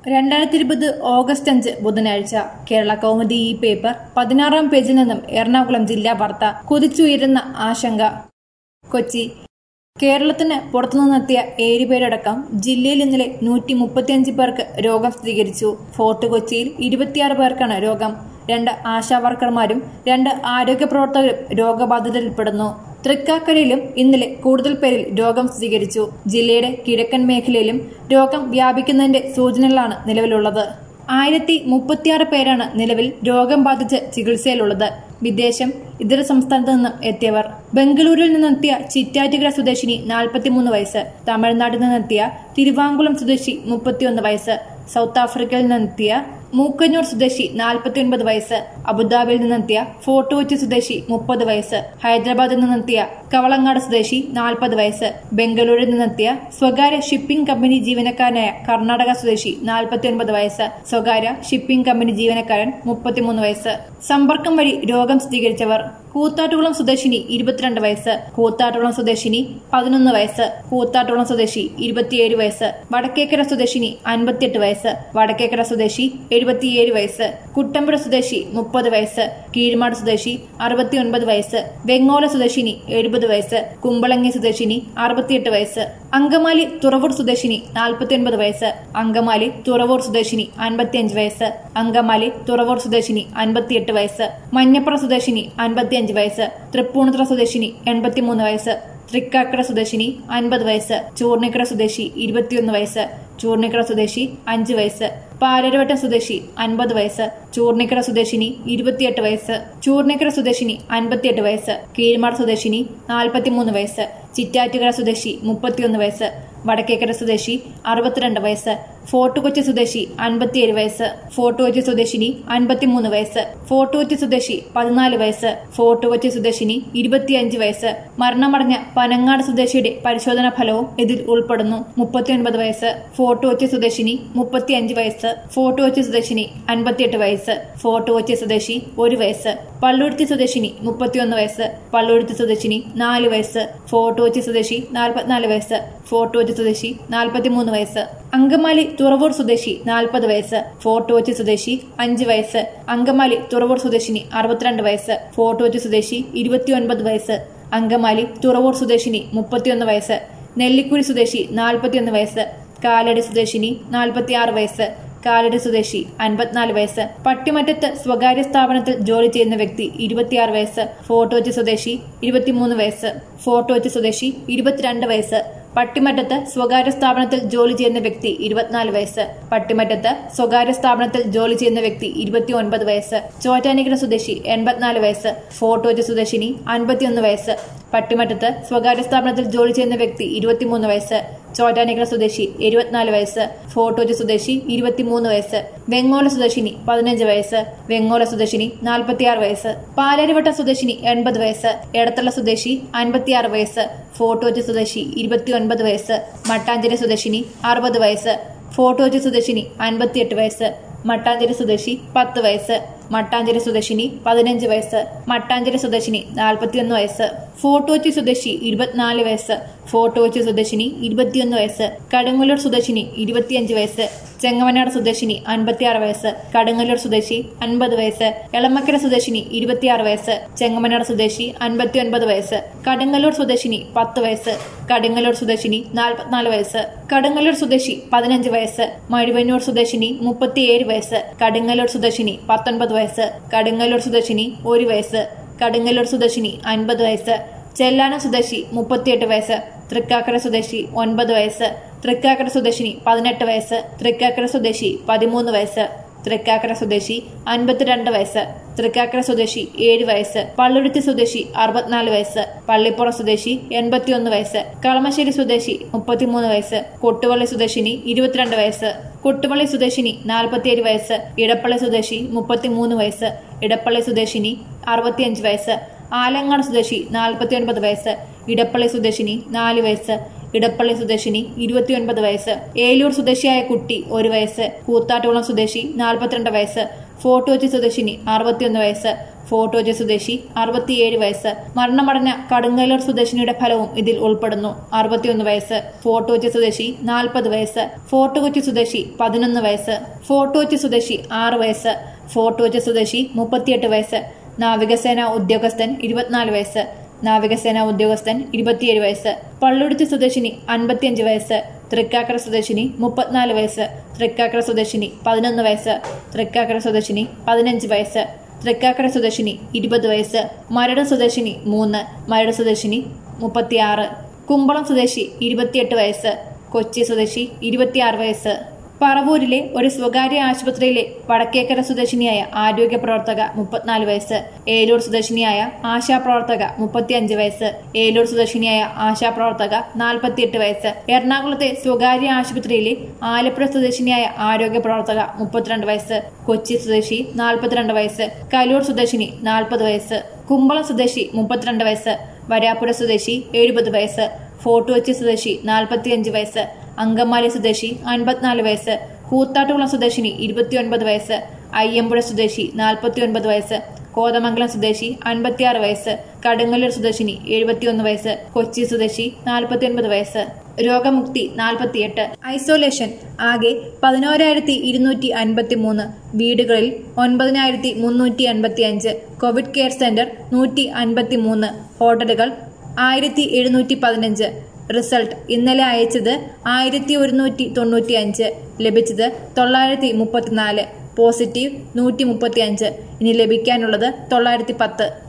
2020 August 5 ബുധനാഴ്ച കേരള കൗമുദി ഈ paper 16-ാം പേജിൽ നിന്നും എറണാകുളം ജില്ലാ വാർത്ത. കുതിച്ചുയരുന്ന ആശങ്ക. കൊച്ചി. കേരളത്തിന് പുറത്തുനിന്നെത്തിയ 7 പേരടക്കം ജില്ലയിൽ ഇന്നലെ 135 പേർക്ക് രോഗം സ്ഥിരീകരിച്ചു. ഫോർട്ട് കൊച്ചിയിൽ 26 പേർക്കാണ് രോഗം. 2 ആശാവർക്കർമാരും 2 ആരോഗ്യ പ്രവർത്തകരും രോഗബാധിതരിൽപ്പെടുന്നു. തൃക്കാക്കരയിലും ഇന്നലെ കൂടുതൽ പേരിൽ രോഗം സ്ഥിരീകരിച്ചു. ജില്ലയുടെ കിഴക്കൻ മേഖലയിലും രോഗം വ്യാപിക്കുന്നതിന്റെ സൂചനകളാണ് നിലവിലുള്ളത്. 1036 പേരാണ് നിലവിൽ രോഗം ബാധിച്ച് ചികിത്സയിലുള്ളത്. വിദേശം, ഇതര സംസ്ഥാനത്ത് നിന്നും എത്തിയവർ. ബംഗളൂരുവിൽ നിന്നെത്തിയ ചിറ്റാറ്റുകര സ്വദേശിനി 43 വയസ്സ്. തമിഴ്നാട്ടിൽ നിന്നെത്തിയ തിരുവാങ്കുളം സ്വദേശി 31 വയസ്സ്. സൗത്ത് ആഫ്രിക്കയിൽ നിന്നെത്തിയ മൂക്കന്നൂർ സ്വദേശി 49 വയസ്സ്. അബുദാബിയിൽ നിന്നെത്തിയ ഫോർട്ട് കൊച്ചി സ്വദേശി 30 വയസ്സ്. ഹൈദരാബാദിൽ നിന്നെത്തിയ കവളങ്ങാട് സ്വദേശി 40 വയസ്സ്. ബംഗളൂരുവിൽ നിന്നെത്തിയ സ്വകാര്യ ഷിപ്പിംഗ് കമ്പനി ജീവനക്കാരനായ കർണാടക സ്വദേശി 49 വയസ്സ്. സ്വകാര്യ ഷിപ്പിംഗ് കമ്പനി ജീവനക്കാരൻ 33 വയസ്സ്. സമ്പർക്കം വഴി രോഗം സ്ഥിരീകരിച്ചവർ: കൂത്താട്ടുകുളം സ്വദേശിനി 22 വയസ്സ്. കൂത്താട്ടുകുളം സ്വദേശിനി 11 വയസ്സ്. കൂത്താട്ടുകുളം സ്വദേശി 27 വയസ്സ്. വടക്കേക്കര സ്വദേശിനി 58 വയസ്സ്. വടക്കേക്കര സ്വദേശി 77 വയസ്സ്. കുട്ടമ്പുഴ സ്വദേശി 30 വയസ്സ്. കീഴ്മാട് സ്വദേശി 69 വയസ്സ്. വെങ്ങോല സ്വദേശിനി 70 വയസ്സ്. കുമ്പളങ്ങി സ്വദേശിനി 68 വയസ്സ്. അങ്കമാലി തുറവൂർ സ്വദേശിനി 49 വയസ്സ്. അങ്കമാലി തുറവൂർ സ്വദേശിനി 55 വയസ്സ്. അങ്കമാലി തുറവൂർ സ്വദേശിനി 58 വയസ്സ്. മഞ്ഞപ്പുറ സ്വദേശിനി 55 വയസ്സ്. തൃപ്പൂണിത്തുറ സ്വദേശിനി 83 വയസ്സ്. തൃക്കാക്കര സ്വദേശിനി 50 വയസ്സ്. ചൂർണിക്കര സ്വദേശി 21 വയസ്സ്. ചൂർണിക്കര സ്വദേശി 5 വയസ്സ്. പാലരുവട്ടം സ്വദേശി 50 വയസ്സ്. ചൂർണിക്കര സ്വദേശിനി 28 വയസ്സ്. ചൂർണിക്കര സ്വദേശിനി 58 വയസ്സ്. കീഴ്മാട് സ്വദേശിനി 43 വയസ്സ്. ചിറ്റാറ്റുകര സ്വദേശി 31 വയസ്സ്. വടക്കേക്കര സ്വദേശി 62 വയസ്സ്. ഫോർട്ട് കൊച്ചി സ്വദേശി 57 വയസ്സ്. ഫോർട്ട് കൊച്ചി സ്വദേശിനി 53 വയസ്സ്. ഫോർട്ട് കൊച്ചി സ്വദേശി 14 വയസ്സ്. ഫോർട്ട് കൊച്ചി സ്വദേശിനി 25 വയസ്സ്. മരണമടഞ്ഞ പനങ്ങാട് സ്വദേശിയുടെ പരിശോധനാ ഫലവും ഇതിൽ ഉൾപ്പെടുന്നു. 39 വയസ്സ്. ഫോർട്ട് കൊച്ചി സ്വദേശിനി 35 വയസ്സ്. ഫോർട്ട് കൊച്ചി സ്വദേശിനി 58 വയസ്സ്. ഫോർട്ട് കൊച്ചി സ്വദേശി 1 വയസ്സ്. പള്ളുരുത്തി സ്വദേശിനി 31 വയസ്സ്. പള്ളുരുത്തി സ്വദേശിനി 4 വയസ്സ്. ഫോർട്ട് കൊച്ചി സ്വദേശി 44 വയസ്സ്. ഫോർട്ട് കൊച്ചി സ്വദേശി 43 വയസ്സ്. അങ്കമാലി തുറവൂർ സ്വദേശി 40 വയസ്സ്. ഫോർട്ട് കൊച്ചി സ്വദേശി 5 വയസ്സ്. അങ്കമാലി തുറവൂർ സ്വദേശിനി 62 വയസ്സ്. ഫോർട്ട് കൊച്ചി സ്വദേശി 29 വയസ്സ്. അങ്കമാലി തുറവൂർ സ്വദേശിനി 31 വയസ്സ്. നെല്ലിക്കുഴി സ്വദേശി 41 വയസ്സ്. കാലടി സ്വദേശിനി 46 വയസ്സ്. കാലടി സ്വദേശി 54 വയസ്സ്. പട്ടിമറ്റത്ത് സ്വകാര്യ സ്ഥാപനത്തിൽ ജോലി ചെയ്യുന്ന വ്യക്തി 26 വയസ്സ്. ഫോർട്ട് കൊച്ചി സ്വദേശി 23 വയസ്സ്. ഫോർട്ട് കൊച്ചി സ്വദേശി 22 വയസ്സ്. പട്ടിമറ്റത്ത് സ്വകാര്യ സ്ഥാപനത്തിൽ ജോലി ചെയ്യുന്ന വ്യക്തി 24 വയസ്സ്. പട്ടിമറ്റത്ത് സ്വകാര്യ സ്ഥാപനത്തിൽ ജോലി ചെയ്യുന്ന വ്യക്തി 29 വയസ്സ്. ചോറ്റാനിക്കര സ്വദേശി 84 വയസ്സ്. ഫോർട്ട് കൊച്ചി സ്വദേശിനി 51 വയസ്സ്. പട്ടിമറ്റത്ത് സ്വകാര്യ സ്ഥാപനത്തിൽ ജോലി ചെയ്യുന്ന വ്യക്തി 23 വയസ്സ്. ചോറ്റാനിക്കര സ്വദേശി 74 വയസ്സ്. ഫോർട്ട് കൊച്ചി സ്വദേശി 23 വയസ്സ്. വെങ്ങോല സ്വദേശിനി 15 വയസ്സ്. വെങ്ങോല സ്വദേശിനി 46 വയസ്സ്. പാലാരിവട്ടം സ്വദേശിനി 80 വയസ്സ്. എടത്തല സ്വദേശി 56 വയസ്സ്. ഫോർട്ട് കൊച്ചി സ്വദേശി 29 വയസ്സ്. മട്ടാഞ്ചേരി സ്വദേശിനി 60 വയസ്സ്. ഫോർട്ട് കൊച്ചി സ്വദേശിനി 58 വയസ്സ്. മട്ടാഞ്ചേരി സ്വദേശി 10 വയസ്സ്. മട്ടാഞ്ചേരി സ്വദേശിനി 15 വയസ്സ്. മട്ടാഞ്ചേരി സ്വദേശിനി 41 വയസ്സ്. ഫോർട്ട് കൊച്ചി സ്വദേശി 24 വയസ്സ്. ഫോർട്ട് കൊച്ചി സ്വദേശിനി 21 വയസ്സ്. കടുങ്ങല്ലൂർ സ്വദേശിനി 25 വയസ്സ്. ചെങ്ങമനാട് സ്വദേശിനി 56 വയസ്സ്. കടുങ്ങല്ലൂർ സ്വദേശി 50 വയസ്സ്. എളമക്കര സ്വദേശിനി 26 വയസ്സ്. ചെങ്ങമനാട് സ്വദേശി 59 വയസ്സ്. കടുങ്ങല്ലൂർ സ്വദേശിനി 10 വയസ്സ്. കടുങ്ങല്ലൂർ സ്വദേശിനി 44 വയസ്സ്. കടുങ്ങല്ലൂർ സ്വദേശി 15 വയസ്സ്. മഴുവന്നൂർ സ്വദേശിനി 37 വയസ്സ്. കടുങ്ങല്ലൂർ സ്വദേശിനി 19 വയസ്സ്. കടുങ്ങല്ലൂർ സ്വദേശിനി 1 വയസ്സ്. കടുങ്ങല്ലൂർ സ്വദേശിനി 50 വയസ്സ്. ചെല്ലാനം സ്വദേശി 38 വയസ്സ്. തൃക്കാക്കര സ്വദേശി 9 വയസ്സ്. തൃക്കാക്കര സ്വദേശിനി 18 വയസ്സ്. തൃക്കാക്കര സ്വദേശി 13 വയസ്സ്. തൃക്കാക്കര സ്വദേശി 52 വയസ്സ്. തൃക്കാക്കര സ്വദേശി 7 വയസ്സ്. പള്ളുരുത്തി സ്വദേശി 64 വയസ്സ്. പള്ളിപ്പുറം സ്വദേശി 81 വയസ്സ്. കളമശ്ശേരി സ്വദേശി 33 വയസ്സ്. കൊട്ടുവള്ളി സ്വദേശിനി 22 വയസ്സ്. കൊട്ടുവള്ളി സ്വദേശിനി 47 വയസ്സ്. ഇടപ്പള്ളി സ്വദേശി 33 വയസ്സ്. ഇടപ്പള്ളി സ്വദേശിനി 65 വയസ്സ്. ആലങ്ങാട് സ്വദേശി 49 വയസ്സ്. ഇടപ്പള്ളി സ്വദേശിനി 4 വയസ്സ്. ഇടപ്പള്ളി സ്വദേശിനി 29 വയസ്സ്. ഏലൂർ സ്വദേശിയായ കുട്ടി 1 വയസ്സ്. കൂത്താട്ടുകുളം സ്വദേശി 42 വയസ്സ്. ഫോർട്ട് കൊച്ചി സ്വദേശിനി 61 വയസ്സ്. ഫോർട്ട് കൊച്ചി സ്വദേശി 67 വയസ്സ്. മരണമടഞ്ഞ കടുങ്ങല്ലൂർ സ്വദേശിനിയുടെ ഫലവും ഇതിൽ ഉൾപ്പെടുന്നു. 61 വയസ്സ്. ഫോർട്ട് കൊച്ചി സ്വദേശി 40 വയസ്സ്. ഫോർട്ട് കൊച്ചി സ്വദേശി 11 വയസ്സ്. ഫോർട്ട് കൊച്ചി സ്വദേശി 6 വയസ്സ്. ഫോർട്ട് കൊച്ചി സ്വദേശി 38 വയസ്സ്. നാവികസേന ഉദ്യോഗസ്ഥൻ 24 വയസ്സ്. നാവികസേന ഉദ്യോഗസ്ഥൻ 27 വയസ്സ്. പള്ളുരുത്തി സ്വദേശിനി 55 വയസ്സ്. തൃക്കാക്കര സ്വദേശിനി 34 വയസ്സ്. തൃക്കാക്കര സ്വദേശിനി 11 വയസ്സ്. തൃക്കാക്കര സ്വദേശിനി 15 വയസ്സ്. തൃക്കാക്കര സ്വദേശിനി 20 വയസ്സ്. മരട് സ്വദേശിനി 3. മരട് സ്വദേശിനി 36. കുമ്പളം സ്വദേശി 28 വയസ്സ്. കൊച്ചി സ്വദേശി 26 വയസ്സ്. പറവൂരിലെ ഒരു സ്വകാര്യ ആശുപത്രിയിലെ വടക്കേക്കര സ്വദേശിനിയായ ആരോഗ്യ പ്രവർത്തക 34 വയസ്സ്. ഏലൂർ സ്വദേശിനിയായ ആശാപ്രവർത്തക 35 വയസ്സ്. ഏലൂർ സ്വദേശിനിയായ ആശാപ്രവർത്തക 48 വയസ്സ്. എറണാകുളത്തെ സ്വകാര്യ ആശുപത്രിയിലെ ആലപ്പുഴ സ്വദേശിനിയായ ആരോഗ്യ പ്രവർത്തക 32 വയസ്സ്. കൊച്ചി സ്വദേശി 42 വയസ്സ്. കലൂർ സ്വദേശിനി 40 വയസ്സ്. കുമ്പളം സ്വദേശി 32 വയസ്സ്. വരാപ്പുഴ സ്വദേശി 70 വയസ്സ്. ഫോർട്ട് കൊച്ചി സ്വദേശി 45 വയസ്സ്. അങ്കമാലി സ്വദേശി 54 വയസ്സ്. കൂത്താട്ടുകുളം സ്വദേശിനി 29 വയസ്സ്. അയ്യമ്പുഴ സ്വദേശി 49 വയസ്സ്. കോതമംഗലം സ്വദേശി 56 വയസ്സ്. കടുങ്ങല്ലൂർ സ്വദേശിനി 71 വയസ്സ്. കൊച്ചി സ്വദേശി 49 വയസ്സ്. രോഗമുക്തി 48. ഐസൊലേഷൻ ആകെ 11,253. വീടുകളിൽ 9,385. Covid care centre 153. ഹോട്ടലുകൾ 1,715. റിസൾട്ട് ഇന്നലെ അയച്ചത് 1,195. ലഭിച്ചത് 934. പോസിറ്റീവ് 135. ഇനി ലഭിക്കാനുള്ളത് 910.